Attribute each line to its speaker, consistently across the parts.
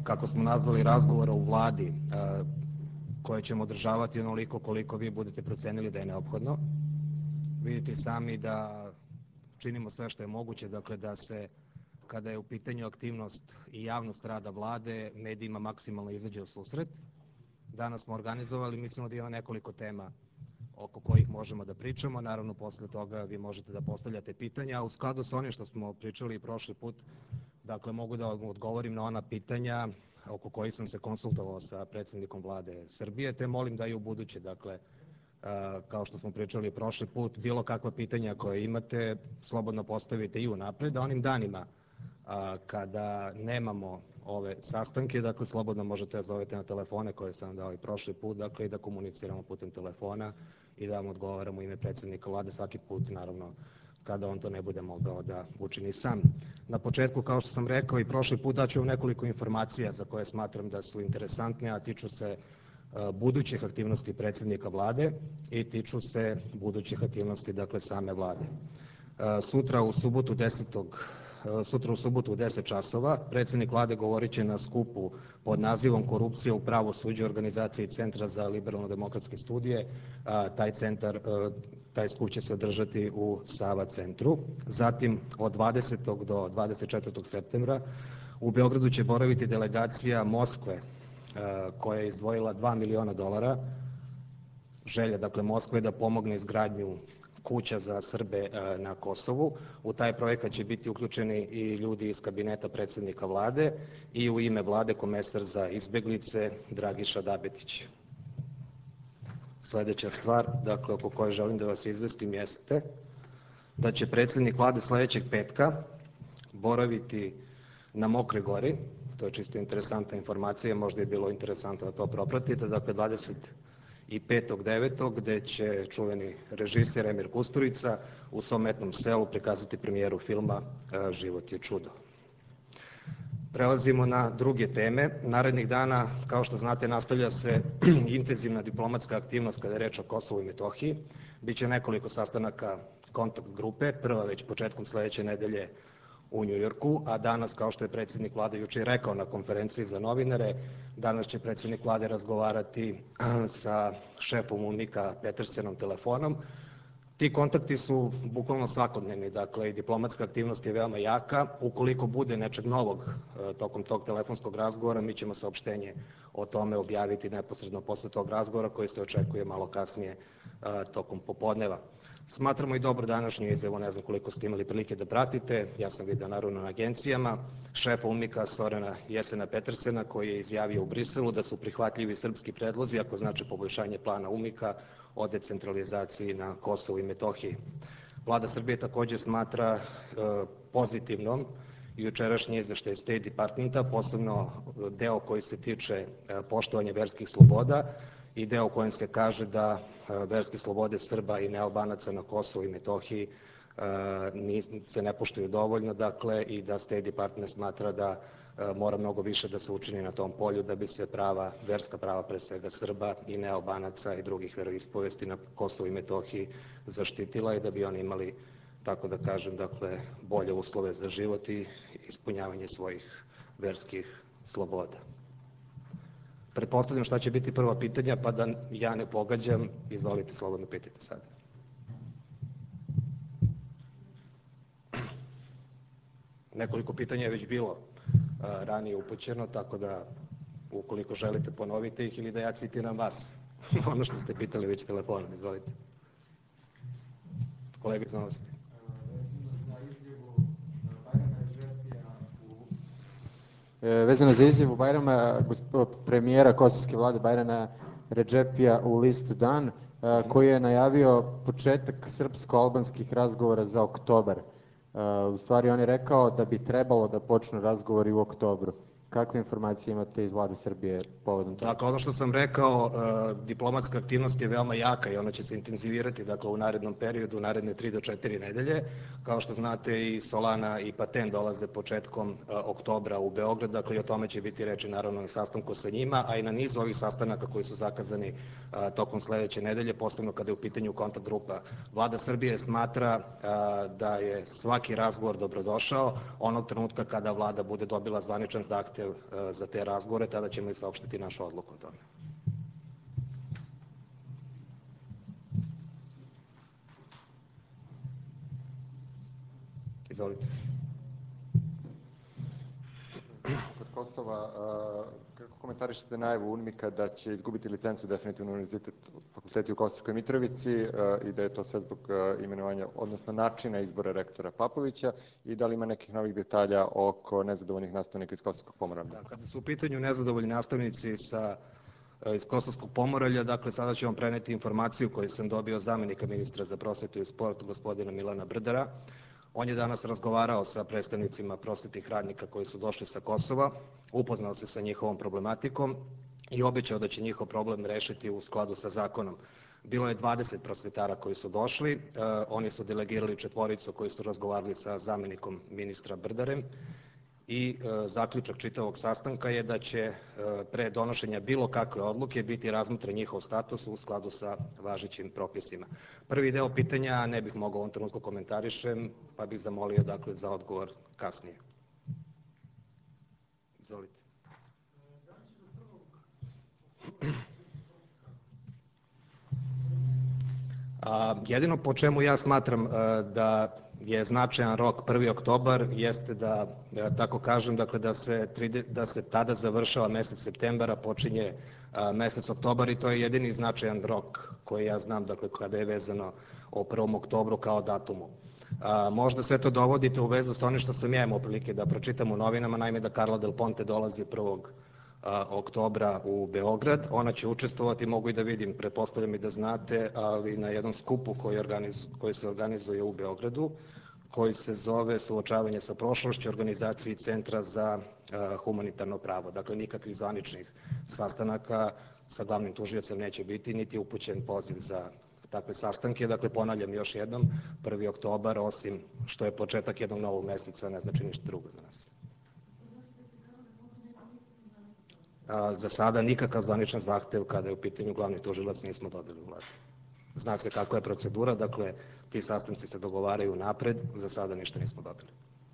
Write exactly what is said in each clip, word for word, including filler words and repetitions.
Speaker 1: kako smo nazvali, razgovora u vladi koje ćemo održavati onoliko koliko vi budete procenili da je neophodno. Vidite sami da činimo sve što je moguće, dakle da se, kada je u pitanju aktivnost i javnost rada vlade, medijima maksimalno izađe u susret. Danas smo organizovali, mislimo da ima nekoliko tema oko kojih možemo da pričamo. Naravno, posle toga vi možete da postavljate pitanja, a u skladu sa onim što smo pričali i prošli put, dakle, mogu da vam odgovorim na ona pitanja oko kojih sam se konsultovao sa predsednikom vlade Srbije, te molim da i u buduće, dakle, kao što smo pričali prošli put, bilo kakva pitanja koje imate, slobodno postavite i unapred, da onim danima kada nemamo ove sastanke, dakle, slobodno možete da zovete na telefone koje sam vam dao i prošli put, dakle, i da komuniciramo putem telefona i da vam odgovaramo u ime predsednika vlade svaki put, naravno, kada on to ne bude mogao da učini sam. Na početku, kao što sam rekao i prošli put, daću vam nekoliko informacija za koje smatram da su interesantne, a tiču se budućih aktivnosti predsednika vlade i tiču se budućih aktivnosti, dakle, same vlade. Sutra u subotu desetog Sutra u subotu u deset časova predsednik vlade govorit će na skupu pod nazivom Korupcija u pravosuđu organizaciji Centra za liberalno-demokratske studije. Taj centar, taj skup će se održati u Sava centru. Zatim od dvadesetog do dvadeset četvrtog septembra u Beogradu će boraviti delegacija Moskve koja je izdvojila dva miliona dolara. Želja, dakle, Moskve da pomogne izgradnju kuća za Srbe na Kosovu. U taj projekat će biti uključeni i ljudi iz kabineta predsednika vlade i u ime vlade komesar za izbeglice Dragiša Dabetić. Sledeća stvar, dakle, oko koje želim da vas izvestim jeste da će predsednik vlade sledećeg petka boraviti na Mokroj Gori. To je čisto interesantna informacija, možda je bilo interesantno da to propratite. Dakle, dvadeset petog devetog gde će čuveni režiser Emir Kusturica u svom etnom selu prikazati premijeru filma Život je čudo. Prelazimo na druge teme. Narednih dana, kao što znate, nastavlja se intenzivna diplomatska aktivnost kada je reč o Kosovu i Metohiji. Biće nekoliko sastanaka kontakt grupe, prva već početkom sledeće nedelje u Njujorku, a danas, kao što je predsednik vlade juče rekao na konferenciji za novinare, danas će predsednik vlade razgovarati sa šefom UNMIK-a Petersenom telefonom. Ti kontakti su bukvalno svakodnevni, dakle, i diplomatska aktivnost je veoma jaka. Ukoliko bude nečeg novog tokom tog telefonskog razgovora, mi ćemo saopštenje o tome objaviti neposredno posle tog razgovora koji se očekuje malo kasnije tokom popodneva. Smatramo i dobro današnju izjavu, ne znam koliko ste imali prilike da pratite, ja sam vidio naravno na agencijama, šefa UNMIK-a Sorena Jesena Petersena koji je izjavio u Briselu da su prihvatljivi srpski predlozi ako znači poboljšanje plana UNMIK-a o decentralizaciji na Kosovu i Metohiji. Vlada Srbije takođe smatra pozitivnom jučerašnji izveštaj State Departmenta, posebno deo koji se tiče poštovanja verskih sloboda i deo u kojem se kaže da verske slobode Srba i nealbanaca na Kosovu i Metohiji se ne poštuju dovoljno, dakle, i da State Department smatra da mora mnogo više da se učini na tom polju da bi se prava, verska prava pre svega Srba i nealbanaca i drugih veroispovesti na Kosovu i Metohiji zaštitila i da bi oni imali, tako da kažem, dakle, bolje uslove za život i ispunjavanje svojih verskih sloboda. Pretpostavljam šta će biti prva pitanja, pa da ja ne pogađam, izvolite, slobodno pitajte sada. Nekoliko pitanja je već bilo ranije upućeno, tako da ukoliko želite ponovite ih ili da ja citiram vas, ono što ste pitali već telefonom, izvolite. Kolega iz Novosti.
Speaker 2: Vezano za izjavu Bajrama, premijera kosovske vlade Bajrama Redžepija u listu Dan, koji je najavio početak srpsko-albanskih razgovora za oktobar. U stvari on je rekao da bi trebalo da počnu razgovori u oktobru. Kakve informacije imate iz vlade Srbije povodom toga?
Speaker 1: Dakle, ono što sam rekao, diplomatska aktivnost je veoma jaka i ona će se intenzivirati, dakle, u narednom periodu, u naredne tri do četiri nedelje. Kao što znate, i Solana i Paten dolaze početkom oktobra u Beograd, dakle, i o tome će biti reči, naravno, na sastanku sa njima, a i na nizu ovih sastanaka koji su zakazani tokom sledeće nedelje, posebno kada je u pitanju kontakt grupa. Vlada Srbije smatra da je svaki razgovor dobrodošao onog trenutka kada vlada bude dobila zvaničan zahtev zahtev za te razgovore, tada ćemo i saopštiti našu odluku o tome. Izvolite.
Speaker 3: Kod Kosova, kako komentarišete najavu UNMIK-a da će izgubiti licencu definitivno univerzitet, fakulteti u Kosovskoj Mitrovici i da je to sve zbog imenovanja, odnosno načina izbora rektora Papovića, i da li ima nekih novih detalja oko nezadovoljnih nastavnika iz Kosovskog Pomoravlja?
Speaker 1: Da, kada su u pitanju nezadovoljni nastavnici sa, iz Kosovskog Pomoravlja, dakle sada ću vam preneti informaciju koju sam dobio od zamenika ministra za prosvetu i sport, gospodina Milana Brdara. On je danas razgovarao sa predstavnicima prosvetnih radnika koji su došli sa Kosova, upoznao se sa njihovom problematikom i obećao da će njihov problem rešiti u skladu sa zakonom. Bilo je dvadeset prosvetara koji su došli, oni su delegirali četvoricu koji su razgovarali sa zamenikom ministra Brdarem i zaključak čitavog sastanka je da će pre donošenja bilo kakve odluke biti razmotren njihov status u skladu sa važećim propisima. Prvi deo pitanja ne bih mogao u ovom trenutku komentarišem, pa bih zamolio dakle za odgovor kasnije. Izvolite. A, jedino po čemu ja smatram a, da je značajan rok prvi oktobar jeste da, da tako kažem, dakle da se, da se tada završava mesec septembar, a počinje a, mesec oktobar, i to je jedini značajan rok koji ja znam, dakle kada je vezano o prvom oktobru kao datumu. A, možda sve to dovodite u vezu s onim što sam ja imao prilike da pročitam u novinama, naime da Carla Del Ponte dolazi prvog oktobra u Beograd. Ona će učestvovati, mogu i da vidim, pretpostavljam i da znate, ali na jednom skupu koji, organiz, koji se organizuje u Beogradu, koji se zove Suočavanje sa prošlošću, organizaciji Centra za uh, humanitarno pravo. Dakle, nikakvih zvaničnih sastanaka sa glavnim tužiocem neće biti, niti je upućen poziv za takve sastanke. Dakle, ponavljam još jednom, prvi oktobar, osim što je početak jednog novog meseca, ne znači ništa drugo za nas. A, za sada nikakav zvaničan zahtev kada je u pitanju glavni tužilac nismo dobili u vladi. Zna se kako je procedura, dakle ti sastanci se dogovaraju napred, za sada ništa nismo dobili.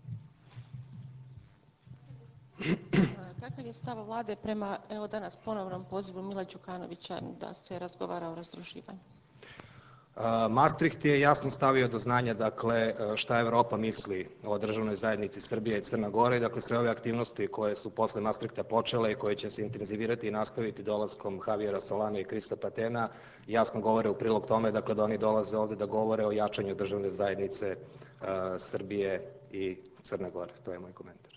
Speaker 4: Kakav je stav vlade prema, evo danas, ponovnom pozivu Mila Đukanovića da se razgovara o razdruživanju?
Speaker 1: Maastricht je jasno stavio do znanja, dakle, šta Evropa misli o državnoj zajednici Srbije i Crna Gora, i dakle sve ove aktivnosti koje su posle Maastrichta počele i koje će se intenzivirati i nastaviti dolaskom Javiera Solana i Krista Patena jasno govore u prilog tome, dakle, da oni dolaze ovde da govore o jačanju državne zajednice uh, Srbije i Crne Gore. To je moj komentar.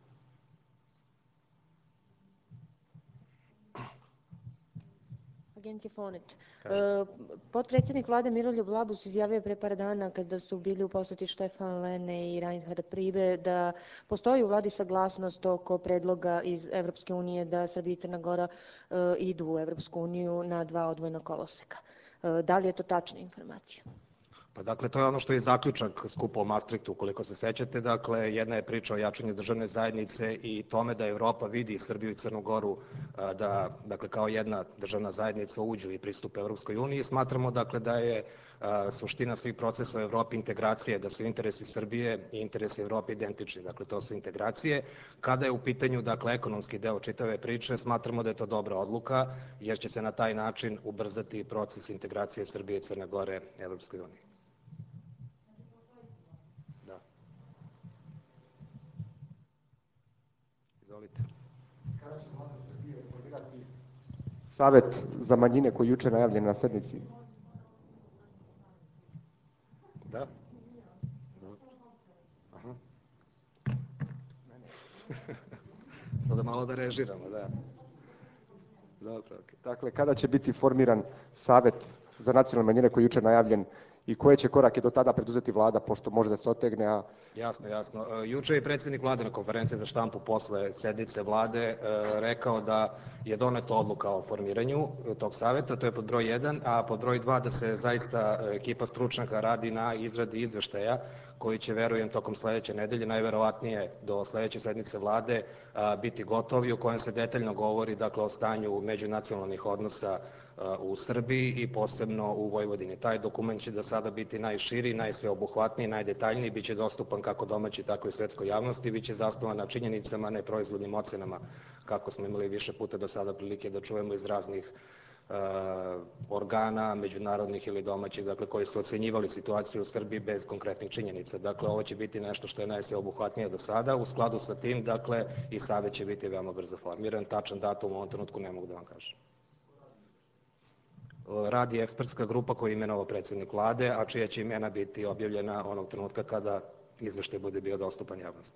Speaker 5: Agencija Fonet. E, potpredsjednik vlade Miroljub Labus izjavio pre par dana kada su bili u poseti Štefan Lene i Reinhard Priebe da postoji u vladi saglasnost oko predloga iz Evropske unije da Srbija i Crna Gora e, idu u Evropsku uniju na dva odvojena koloseka. E, da li je to tačna informacija?
Speaker 1: Pa dakle, to je ono što je zaključak skupa u Maastrichtu, ukoliko se sećate. Dakle, jedna je priča o jačanju državne zajednice i tome da Evropa vidi Srbiju i Crnu Goru da, dakle, kao jedna državna zajednica uđu i pristupe Evropskoj uniji. Smatramo, dakle, da je a, suština svih procesa u Evropi integracije, da su interesi Srbije i interesi Evrope identični. Dakle, to su integracije. Kada je u pitanju, dakle, ekonomski deo čitave priče, smatramo da je to dobra odluka, jer će se na taj način ubrzati proces integracije Srbije i Crne Gore Evropskoj uniji. Izvolite.
Speaker 6: Kada će vlada Srbije formirati savet za manjine koji je juče najavljen na sednici?
Speaker 1: Da. Aha. Sada malo da režiramo, da. Dobro, okay.
Speaker 6: Dakle, kada će biti formiran savet za nacionalne manjine koji je juče najavljen i koje će korake do tada preduzeti vlada, pošto može da se otegne, a...
Speaker 1: Jasno, jasno. Juče je predsjednik vlade na konferenciji za štampu posle sednice vlade rekao da je doneta odluka o formiranju tog saveta, to je pod broj jedan, a pod broj dva da se zaista ekipa stručnjaka radi na izradi izveštaja koji će, verujem, tokom sledeće nedelje, najverovatnije do sledeće sednice vlade, biti gotovi, u kojem se detaljno govori, dakle, o stanju međunacionalnih odnosa u Srbiji i posebno u Vojvodini. Taj dokument će do sada biti najširi, najsveobuhvatniji, najdetaljniji, bit će dostupan kako domaći, tako i svetskoj javnosti, bit će zasnovan na činjenicama, ne proizvodnim ocenama, kako smo imali više puta do sada prilike da čujemo iz raznih organa, međunarodnih ili domaćih, dakle, koji su ocenjivali situaciju u Srbiji bez konkretnih činjenica. Dakle, ovo će biti nešto što je najsveobuhvatnije do sada. U skladu sa tim, dakle, i savet će biti veoma brzo formiran. Tačan datum u ovom trenutku ne mogu da vam kažem. Radi ekspertska grupa koju je imenovao predsednik vlade, a čija će imena biti objavljena onog trenutka kada izveštaj bude bio dostupan javnosti.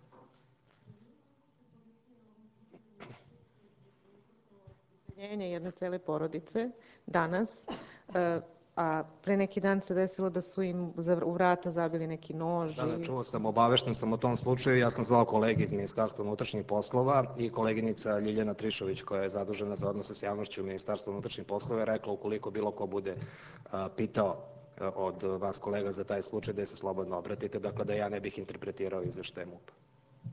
Speaker 7: Jedne cele porodice danas, a pre neki dan se desilo da su im u vrata zabili neki nož.
Speaker 1: Da, da, čuo sam, obavešten sam o tom slučaju. Ja sam zvao kolege iz Ministarstva unutrašnjih poslova i koleginica Ljiljana Trišović, koja je zadužena za odnose s javnošću u Ministarstvu unutrašnjih poslova, je rekla ukoliko bilo ko bude pitao od vas kolega za taj slučaj da se slobodno obratite, dakle da ja ne bih interpretirao izveštaj M U P-a.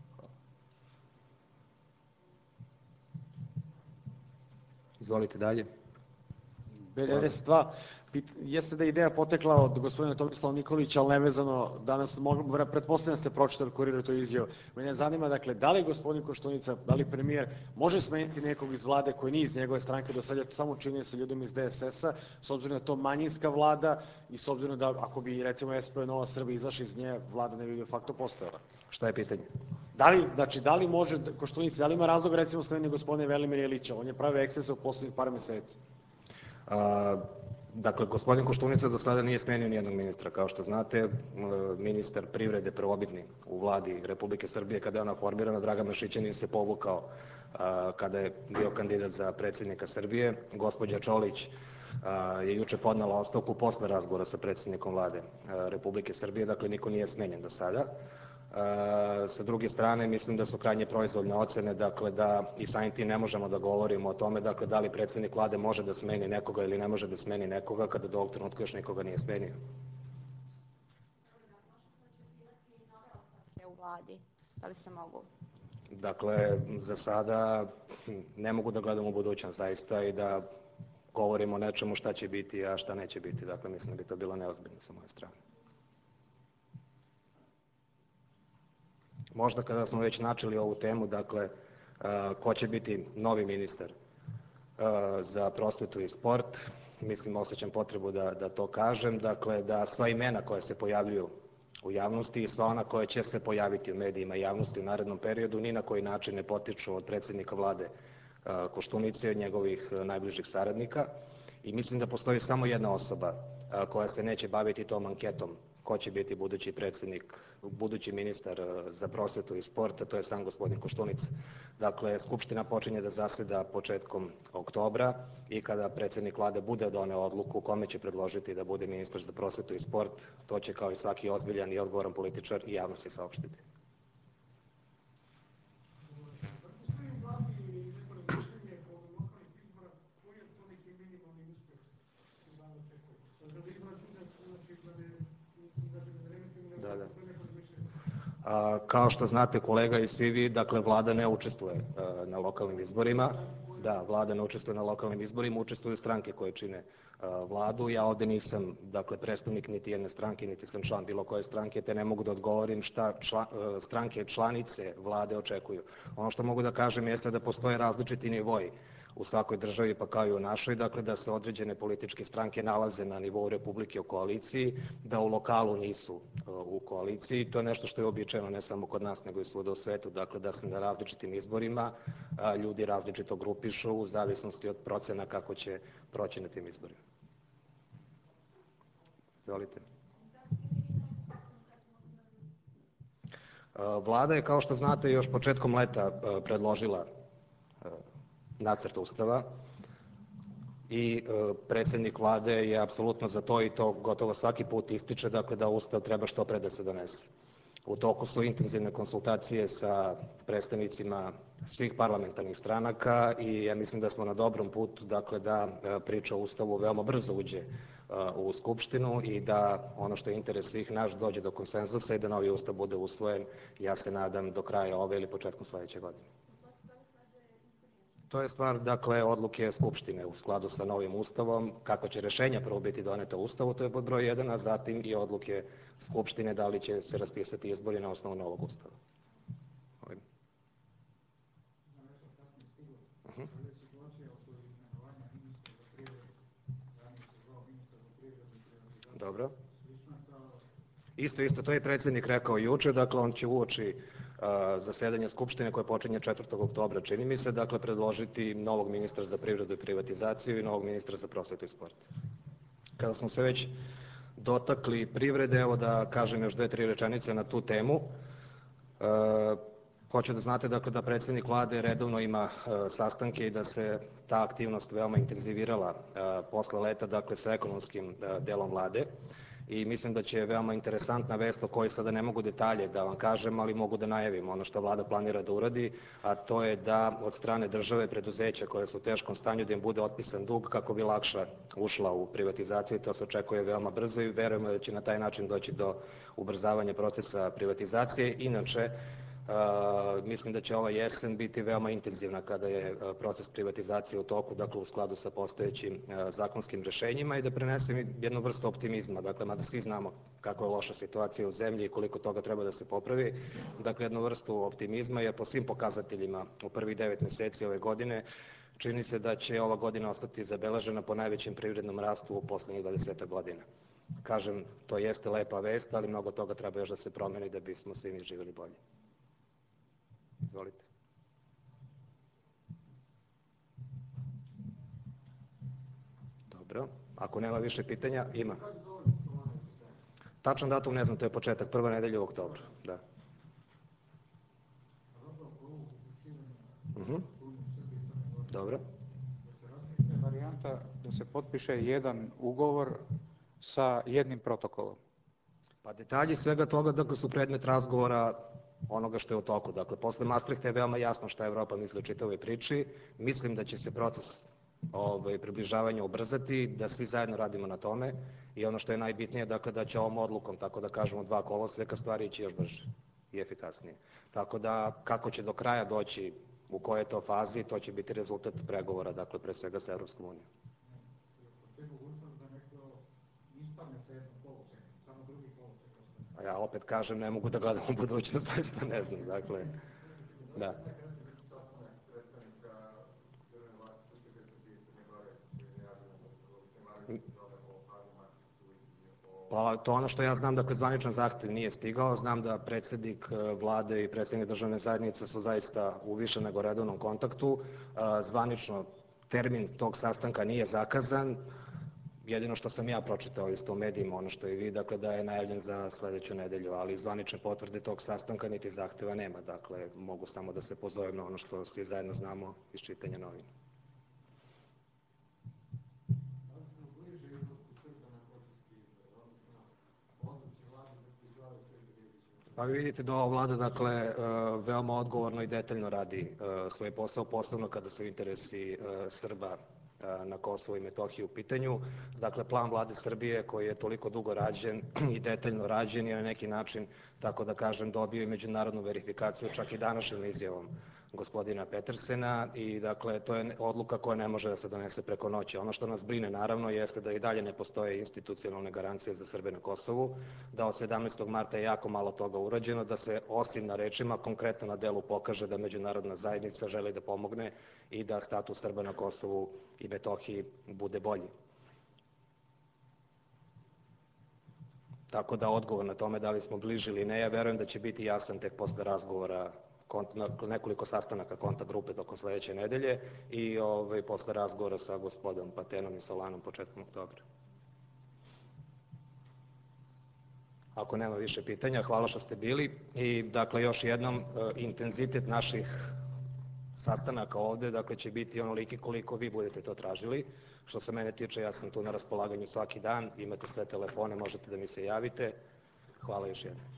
Speaker 1: Izvolite dalje.
Speaker 8: B devedeset dva, jeste da je ideja potekla od gospodina Tomislava Nikolića, ali nevezano, danas pretpostavljam da ste pročitali Kuriru to izjavu. Mene zanima, dakle, da li gospodin Koštunica, da li premijer može smeniti nekog iz vlade koji nije iz njegove stranke, do sada je samo činio sa ljudima iz D S S-a, s obzirom da je to manjinska vlada i s obzirom da ako bi, recimo, S P Nova Srbija izašla iz nje, vlada ne bi de facto postojala.
Speaker 1: Šta je pitanje?
Speaker 8: Da li, znači, da li može Koštunica, da li ima razlog, recimo, smeni gospodine Velimira Ilića? On je pravio ekscese u poslednjih par meseci.
Speaker 1: Dakle, gospodin Koštunica do sada nije smenio nijednog ministra. Kao što znate, ministar privrede prvobitni u vladi Republike Srbije, kada je ona formirana, Dragan Mašićanin se povukao kada je bio kandidat za predsednika Srbije. Gospođa Čolić je juče podnela ostavku posle razgovora sa predsednikom vlade Republike Srbije, dakle niko nije smenjen do sada. Sa druge strane, mislim da su krajnje proizvoljne ocene, dakle da i samim tim ne možemo da govorimo o tome, dakle da li predsednik vlade može da smeni nekoga ili ne može da smeni nekoga, kada do ovog trenutka još nikoga nije smenio.
Speaker 9: U vladi, da li se mogu?
Speaker 1: Dakle, za sada ne mogu da gledam u budućnost zaista i da govorim o nečemu šta će biti, a šta neće biti. Dakle, mislim da bi to bilo neozbiljno sa moje strane. Možda kada smo već načeli ovu temu, dakle, ko će biti novi ministar za prosvetu i sport, mislim, osjećam potrebu da to kažem, dakle, da sva imena koja se pojavljuju u javnosti i sva ona koja će se pojaviti u medijima i javnosti u narednom periodu ni na koji način ne potiču od predsednika vlade Koštunice i od njegovih najbližih saradnika. I mislim da postoji samo jedna osoba koja se neće baviti tom anketom ko će biti budući predsednik, budući ministar za prosvetu i sport, a to je sam gospodin Koštunica. Dakle, Skupština počinje da zaseda početkom oktobra i kada predsednik vlade bude doneo odluku kome će predložiti da bude ministar za prosvetu i sport, to će kao i svaki ozbiljan i odgovoran političar i javnosti saopštiti. Kao što znate, kolega, i svi vi, dakle, vlada ne učestvuje na lokalnim izborima. Da, vlada ne učestvuje na lokalnim izborima, učestvuju stranke koje čine vladu. Ja ovde nisam, dakle, predstavnik niti jedne stranke, niti sam član bilo koje stranke, te ne mogu da odgovorim šta stranke članice vlade očekuju. Ono što mogu da kažem jeste da postoje različiti nivoji u svakoj državi, pa kao i u našoj, dakle da se određene političke stranke nalaze na nivou Republike u koaliciji, da u lokalu nisu u koaliciji. To je nešto što je uobičajeno ne samo kod nas, nego i svuda u svetu, dakle da se na različitim izborima ljudi različito grupišu u zavisnosti od procena kako će proći na tim izborima. Izvolite. Vlada je, kao što znate, još početkom leta predložila nacrt Ustava i predsednik vlade je apsolutno za to i to gotovo svaki put ističe, dakle da Ustav treba što pre da se donese. U toku su intenzivne konsultacije sa predstavnicima svih parlamentarnih stranaka i ja mislim da smo na dobrom putu, dakle da priča o Ustavu veoma brzo uđe u Skupštinu i da ono što je interes svih naš dođe do konsenzusa i da novi Ustav bude usvojen, ja se nadam, do kraja ove ili početkom sledeće godine. To je stvar, dakle, odluke Skupštine u skladu sa novim Ustavom. Kako će rešenja prvo biti doneta u Ustavu, to je pod broj jedan, a zatim i odluke Skupštine da li će se raspisati izbori na osnovu novog Ustava. Ovim. Uh -huh. Dobro. Isto, isto, to je predsjednik rekao juče, dakle on će uoči zasedanja Skupštine koje počinje četvrtog oktobra, čini mi se, dakle predložiti novog ministra za privredu i privatizaciju i novog ministra za prosvetu i sport. Kada smo se već dotakli privrede, evo da kažem još dve, tri rečenice na tu temu. E, hoću da znate dakle, da predsjednik vlade redovno ima e, sastanke i da se ta aktivnost veoma intenzivirala e, posle leta, dakle sa ekonomskim e, delom vlade. I mislim da će veoma interesantna vest o kojoj sada ne mogu detalje da vam kažem, ali mogu da najavim ono što vlada planira da uradi, a to je da od strane države preduzeća koje su u teškom stanju da im bude otpisan dug kako bi lakše ušla u privatizaciju. To se očekuje veoma brzo i verujemo da će na taj način doći do ubrzavanja procesa privatizacije. Inače, Uh, mislim da će ova jesen biti veoma intenzivna kada je uh, proces privatizacije u toku, dakle u skladu sa postojećim uh, zakonskim rešenjima i da prenesem jednu vrstu optimizma, dakle mada svi znamo kako je loša situacija u zemlji i koliko toga treba da se popravi, dakle jednu vrstu optimizma jer po svim pokazateljima u prvih devet meseci ove godine čini se da će ova godina ostati zabeležena po najvećem privrednom rastu u poslednjih dvadesetak godina. Kažem, to jeste lepa vest, ali mnogo toga treba još da se promeni da bismo svi mi živjeli bolje. Izvolite. Dobro. Ako nema više pitanja, ima. Tačan datum ne znam, to je početak, prva nedelja u oktobru. Da. Uh-huh. Dobro.
Speaker 10: Varijanta da se potpiše jedan ugovor sa jednim protokolom.
Speaker 1: Pa detalji svega toga dakle, su predmet razgovora onoga što je u toku. Dakle, posle Maastrichta je veoma jasno šta Evropa misli o čitavoj priči. Mislim da će se proces ovaj, približavanja ubrzati, da svi zajedno radimo na tome i ono što je najbitnije, dakle, da će ovom odlukom, tako da kažemo dva koloseka, stvari ići još brže i efikasnije. Tako da, kako će do kraja doći, u kojoj je to fazi, to će biti rezultat pregovora, dakle, pre svega sa Evropskom unijom. A ja opet kažem, ne mogu da gledam u budućnost, zaista ne znam, dakle, da. Pa to ono što ja znam, dakle, zvaničan zahtev nije stigao, znam da predsjednik vlade i predsjednik državne zajednice su zaista u više nego redovnom kontaktu, zvanično termin tog sastanka nije zakazan, jedino što sam ja pročitao isto u medijima, ono što i vi, dakle da je najavljen za sledeću nedelju, ali zvanične potvrde tog sastanka niti zahteva nema, dakle mogu samo da se pozovem na ono što svi zajedno znamo iz čitanja novina. Pa vi vidite da ova vlada, dakle, veoma odgovorno i detaljno radi svoj posao, posebno kada su interesi Srba na Kosovu i Metohiji u pitanju. Dakle, plan vlade Srbije koji je toliko dugo rađen i detaljno rađen je na neki način, tako da kažem, dobio i međunarodnu verifikaciju čak i današnjom izjavom gospodina Petersena i dakle to je odluka koja ne može da se donese preko noći. Ono što nas brine naravno jeste da i dalje ne postoje institucionalne garancije za Srbe na Kosovu, da od sedamnaestog marta je jako malo toga urađeno, da se osim na rečima konkretno na delu pokaže da međunarodna zajednica želi da pomogne i da status Srba na Kosovu i Metohiji bude bolji. Tako da odgovor na tome da li smo bliži ili ne, ja verujem da će biti jasan tek posle razgovora, nekoliko sastanaka kontakt grupe tokom sledeće nedelje i ovaj, posle razgovora sa gospodom Patenom i Solanom početkom oktobra. Ako nema više pitanja, hvala što ste bili i dakle još jednom intenzitet naših sastanaka ovde, dakle će biti onoliki koliko vi budete to tražili. Što se mene tiče, ja sam tu na raspolaganju svaki dan, imate sve telefone, možete da mi se javite. Hvala još jednom.